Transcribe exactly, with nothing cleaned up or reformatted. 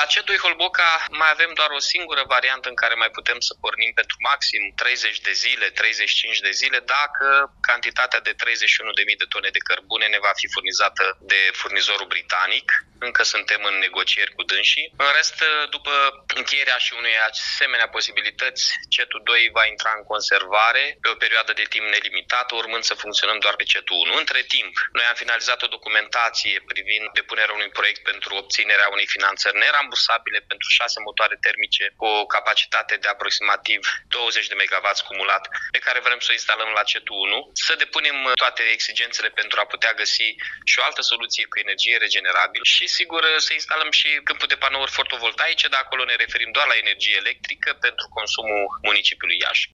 La C doi Holboca mai avem doar o singură variantă în care mai putem să pornim pentru maxim treizeci de zile, treizeci și cinci de zile, dacă cantitatea de treizeci și unu de mii de tone de cărbune ne va fi furnizată de furnizorul britanic. Încă suntem în negocieri cu dânsii. În rest, după încheierea și unei asemenea posibilități, C doi va intra în conservare pe o perioadă de timp nelimitată, urmând să funcționăm doar pe C unu. Între timp, noi am finalizat o documentație privind depunerea unui proiect pentru obținerea unei finanțări nerambursabile pentru șase motoare termice cu o capacitate de aproximativ douăzeci de megawatts cumulat, pe care vrem să o instalăm la C unu, să depunem toate exigențele pentru a putea găsi și o altă soluție cu energie regenerabilă și, sigur, să instalăm și câmpul de panouri fotovoltaice, dar acolo ne referim doar la energie electrică pentru consumul municipiului Iași.